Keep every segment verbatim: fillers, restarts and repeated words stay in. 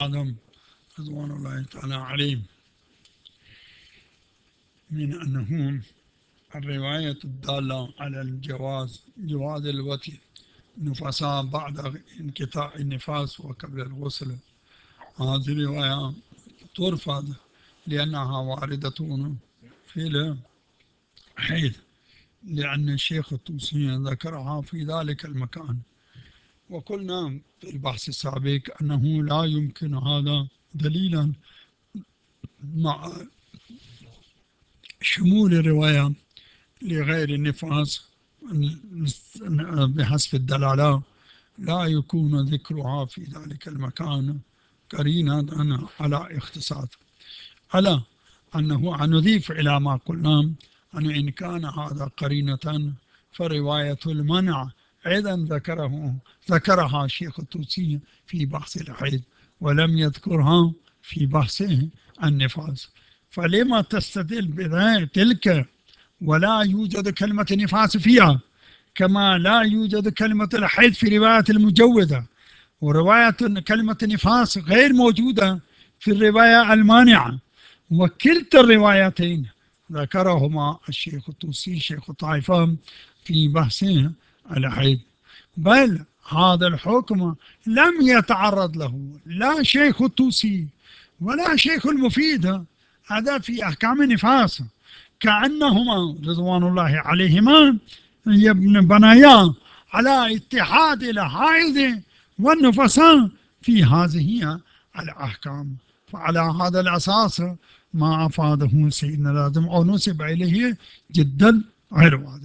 آدم رضوان الله تعالى عليهم من أنه الرواية الدالة على الجواز جواز الوتر نفساء بعد انقطاع النفاس وقبل الغسل. هذه الرواية ترفض لأنها واردة في الحيض، لأن الشيخ الطوسي ذكرها في ذلك المكان. وقلنا في البحث السابق أنه لا يمكن هذا دليلا مع شمول الرواية لغير النفاس بحسب الدلالة لا يكون ذكرها في ذلك المكان قرينة على اختصاص، على أنه نضيف إلى ما قلنا أن إن كان هذا قرينة فرواية المنع أيضا ذكره ذكرها الشيخ الطوسي في بحث الحيض ولم يذكرها في بحثه النفاس. فلما تستدل بتلك ولا يوجد كلمة نفاس فيها، كما لا يوجد كلمة الحيض في رواية المجودة، ورواية كلمة نفاس غير موجودة في الرواية المانعة، وكلتا الروايتين ذكرهما الشيخ الطوسي شيخ الطائفة في بحثه الحيض. بل هذا الحكم لم يتعرض له لا شيخ الطوسي ولا شيخ المفيد، هذا في أحكام النفاس، كأنهما رضوان الله عليهما بنيا على اتحاد الحائض والنفساء في هذه الأحكام. فعلى هذا الأساس ما أفاده سيدنا لازم أو نسب إليه جدا غير واضح.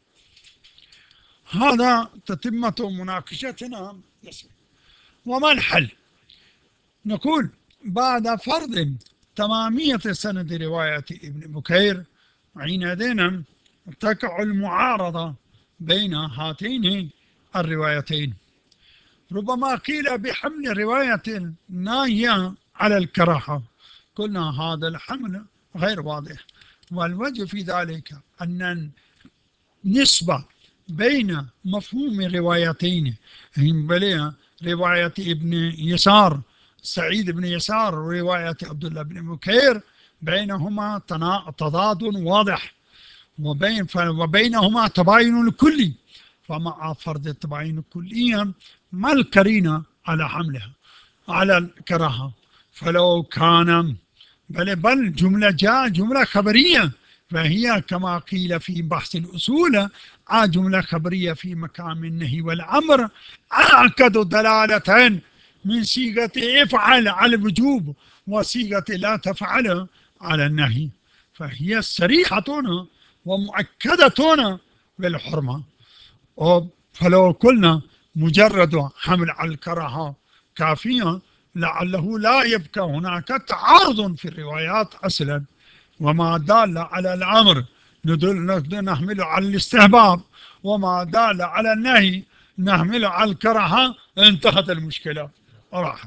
هذا تتمة مناقشتنا. وما الحل؟ نقول بعد فرض تمامية سند رواية ابن بكير حينئذ تقع المعارضة بين هاتين الروايتين. ربما قيل بحمل رواية الناهية على الكراهة، قلنا هذا الحمل غير واضح، والوجه في ذلك أن النسبة بين مفهوم الروايتين بل رواية ابن يسار سعيد بن يسار ورواية عبد الله بن بكير بينهما تضاد واضح، وبين وبينهما تباين كلي، فمع فرض التباين الكلي ما القرينة على حملها على الكراهة؟ فلو كان بل بل جملة جاء جملة خبرية، فهي كما قيل في بحث الأصول جملة خبرية في مقام النهي والأمر أعقد دلالتين من صيغة افعل على الوجوب وصيغة لا تفعل على النهي، فهي صريحة ومؤكدة بالحرمة. فلو قلنا مجرد حمل على الكراهة كافية لعله لا يبقى هناك تعارض في الروايات أصلا، وما دال على الأمر نحمله على الاستحباب، وما دال على النهي نحمله على الكراهة، انتهت المشكلة راحت.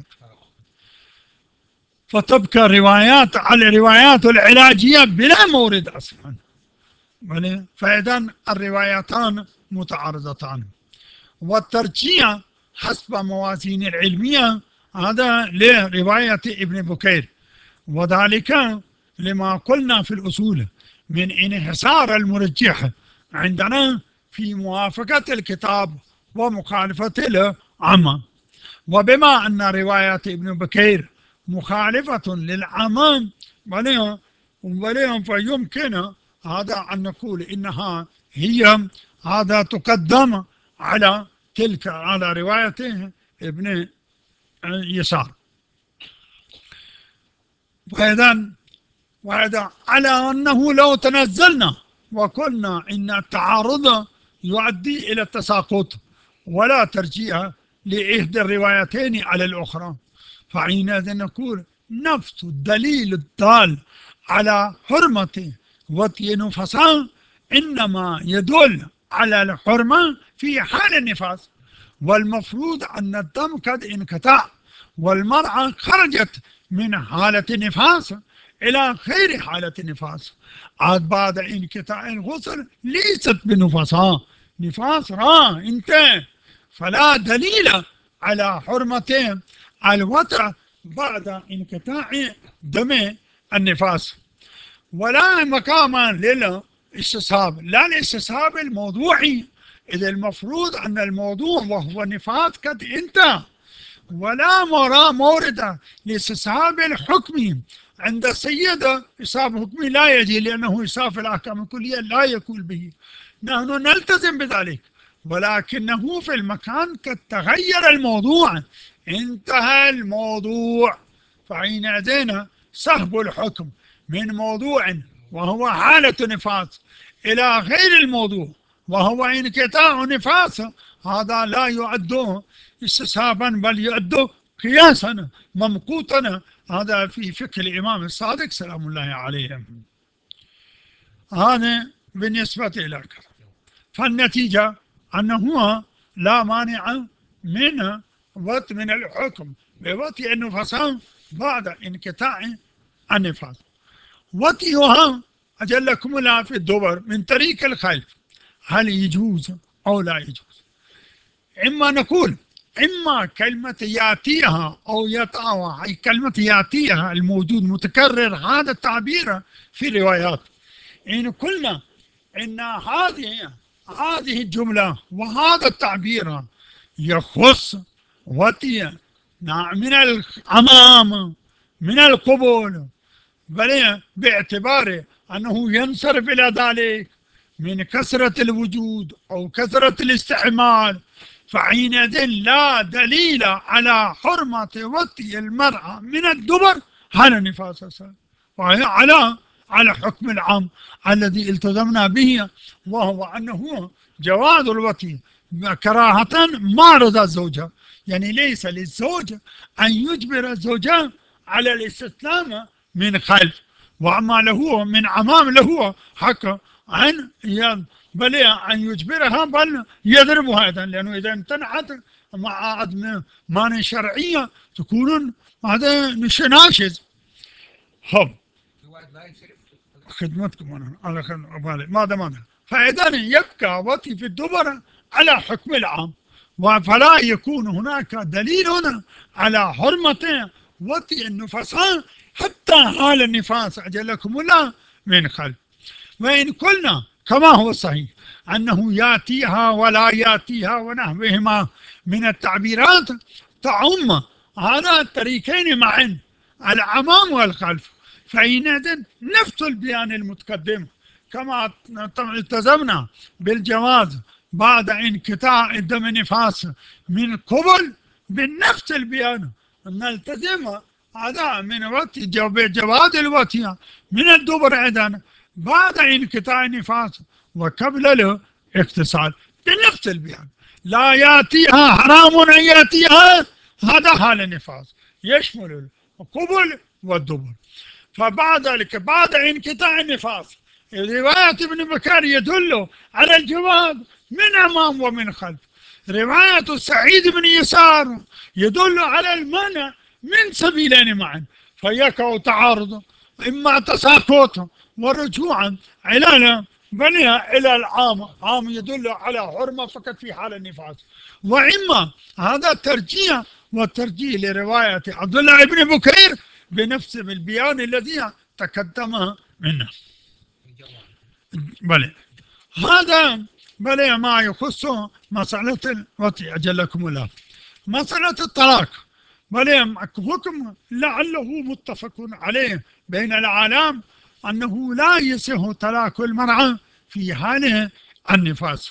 فتبقى روايات على الروايات العلاجية بلا مورد أصلا، فإذا الروايتان متعارضتان. والترجيح حسب موازين العلمية هذا لرواية ابن بكير، وذلك لما قلنا في الأصول من انحصار المرجح عندنا في موافقة الكتاب ومخالفة العامة. وبما أن رواية ابن بكير مخالفة للعامة ولهم فيمكن هذا أن نقول إنها هي هذا تقدم على تلك على رواية ابن يسار. وإذا وإذا على أنه لو تنزلنا وقلنا إن التعارض يؤدي إلى التساقط ولا ترجيح لإحدى الروايتين على الأخرى، فحينئذ نقول نفس الدليل الدال على حرمة وطي نفساء إنما يدل على الحرمة في حال النفاس، والمفروض أن الدم قد انقطع والمرأة خرجت من حالة النفاس إلى غير حالة النفاس، عاد بعد انقطاع الغسل ليست بنفساء، نفاس را انتهى، فلا دليل على حرمة الوتر بعد انقطاع دم النفاس، ولا مقاما للاستصحاب، لا الاستصحاب الموضوعي، إذا المفروض أن الموضوع وهو نفاس قد انتهى، ولا مرا مورد لاستصحاب الحكم عند السيدة. إصابة حكمي لا يجي، لأنه إصابة الأحكام الكلية لا يكون به، نحن نلتزم بذلك، ولكنه في المكان قد تغير الموضوع، انتهى الموضوع، فحينئذ سحب الحكم من موضوع وهو حالة نفاس إلى غير الموضوع وهو انقطاع نفاس، هذا لا يعد استصحابا بل يعد قياسا ممقوتا. هذا في فقه الإمام الصادق سلام الله عليه. هذا بالنسبة إلى كذا، فالنتيجة أنه لا مانع من وط من الحكم بوطئ النفساء بعد انقطاع النفاس. وطئها أجلكم الله في الدبر من طريق الخلف، هل يجوز أو لا يجوز؟ إما نقول إما كلمة يأتيها أو يطأها، أي كلمة يأتيها الموجود متكرر هذا التعبير في الروايات. إن قلنا إن هذه هذه الجملة وهذا التعبير يخص وطئ من الأمام من القبول، بل باعتبار أنه ينصرف إلى ذلك من كثرة الوجود أو كثرة الاستعمال، فحينئذ لا دليل على حرمة وطئ المرأة من الدبر على النفاس، وهي على على حكم العام الذي التزمنا به، وهو أنه جواز الوطئ كراهة ما رضى الزوجة، يعني ليس للزوج أن يجبر الزوجة على الاستسلام من خلف، وأما له من أمام له حق أن بل أن يجبرها بل يضربها أيضا، لأنه إذا امتنعت مع عدم مانع شرعية تكون هذا ناشز. هب خدمتكم أنا على خدمة ماذا ماذا فإذا يبقى وطئ في الدبر على حكم العام، فلا يكون هناك دليل هنا على حرمة وطئ النفساء حتى حال النفاس أجلكم الله من خلف. وإن قلنا كما هو صحيح أنه يأتيها ولا يأتيها ونحوهما من التعبيرات تعم على الطريقين معا الأمام والخلف، فحينئذ نفس البيان المتقدم كما التزمنا بالجواز بعد انقطاع الدم نفاس من قبل بنفس البيان نلتزم هذا من وقت جواز الوطئ من الدبر أيضا بعد انقطاع النفاس وقبل الاغتسال بنفس البيان. لا يأتيها حرام أن يأتيها، هذا حال النفاس يشمل القبل والدبر. فبعد ذلك بعد انقطاع النفاس رواية ابن بكر يدل على الجواز من أمام ومن خلف، رواية سعيد بن يسار يدل على المنع من سبيلين معا، فيقع تعارض إما تساقط ورجوعا إلى بل إلى العام، عام يدل على حرمة فقط في حال النفاس، وإما هذا ترجيح، والترجيح لرواية عبد الله بن بكير بنفس البيان الذي تقدم منه. بل هذا بل ما يخص مسألة الوطئ أجلكم الله. مسألة الطلاق بل حكم لعله متفق عليه بين العالم أنه لا يصح طلاق المرأة في حال النفاس،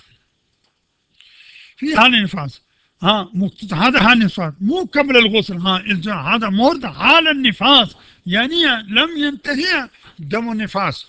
في حال النفاس ها هذا حال النفاس مو قبل الغسل، ها هذا مرض حال النفاس، يعني لم ينتهي دم النفاس.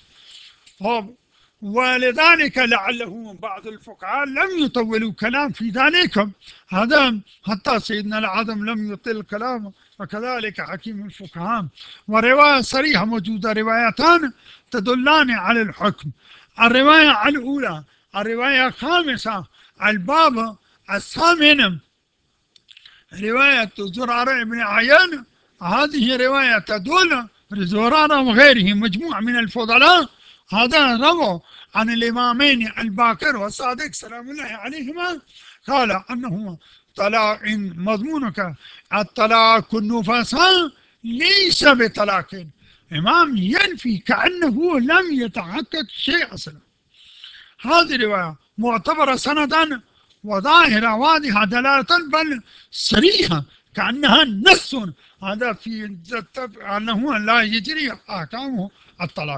ولذلك لعله بعض الفقهاء لم يطولوا كلام في ذلك، هذا حتى سيدنا العظم لم يطل كلامه، وكذلك حكيم الفقهاء. ورواية صريحة موجودة، روايتان تدلان على الحكم. الرواية الأولى الرواية الخامسة الباب الثامن رواية زرارة بن عيان، هذه رواية تدل زرارة وغيره مجموعة من الفضلاء هذا رووا عن الإمامين الباقر والصادق سلام الله عليهما قال أنه طلاق مضمونك الطلاق النفساء ليس بطلاق. إمام ينفي كأنه لم يتحقق شيء أصلا. هذه رواية معتبرة سندا وظاهرة واضحة دلالة بل صريحة كأنها نص هذا في أنه لا يجري أحكام الطلاق.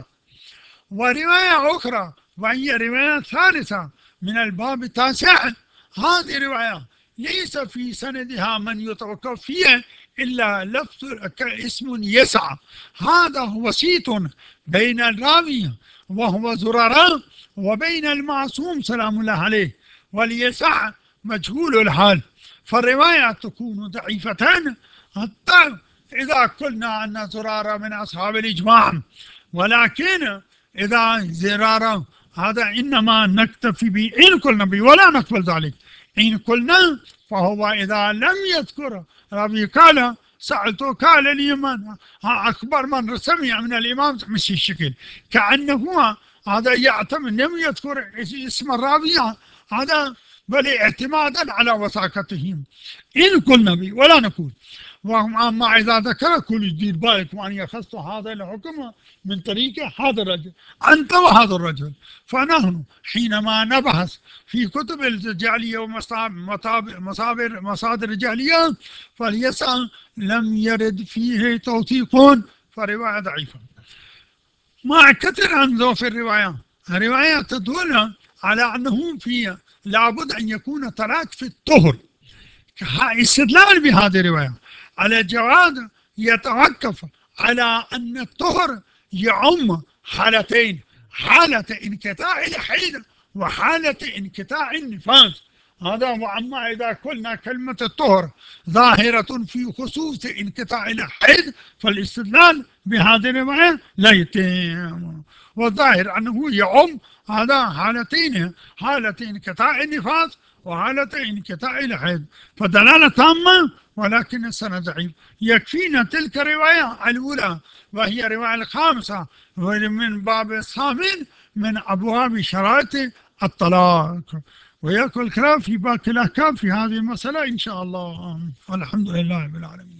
ورواية أخرى وهي رواية ثالثة من الباب التاسع، هذه رواية ليس في سندها من يتوقف فيه إلا لفظ اسم يسع، هذا وسيط بين الراوي وهو زرارة وبين المعصوم سلام الله عليه، واليسع مجهول الحال، فالرواية تكون ضعيفة حتى إذا قلنا أن زرارة من أصحاب الإجماع، ولكن إذا زرارة هذا إنما نكتفي به إن قلنا به ولا نقبل ذلك. إن قلنا فهو إذا لم يذكر ربي قال سألته قال لي من أكبر من سمع من الإمام مش الشكل كأنه هذا يعتمد لم يذكر اسم الراوي هذا بل اعتمادا على وثاقتهم إن قلنا به ولا نقول. وأما إذا ذكر كل جديد بالك وأن يخص هذا الحكم من طريق هذا الرجل أنت وهذا الرجل، فنحن حينما نبحث في كتب الجعلية ومصادر مصادر الجعلية فليسأل لم يرد فيه توثيق فرواية ضعيفة. مع كثر عن ضعف الرواية، الرواية تدل على أنه في لابد أن يكون طلاق في الطهر. استدلال بهذه الرواية على جواز يتوقف على أن الطهر يعم حالتين، حالة انقطاع الحيض وحالة انقطاع النفاس. هذا وأما إذا قلنا كلمة الطهر ظاهرة في خصوص انقطاع الحيض فالاستدلال بهذه الرواية لا يتم، والظاهر أنه يعم هذا حالتين، حالة انقطاع النفاس وحالة انقطاع الحيض، فدلالة تامة ولكن السند ضعيف. يكفينا تلك الرواية الأولى وهي الرواية الخامسة من باب الثامن من أبواب شرائط الطلاق، ويأكل الكلام في باقي الأحكام في هذه المسألة إن شاء الله، والحمد لله رب العالمين.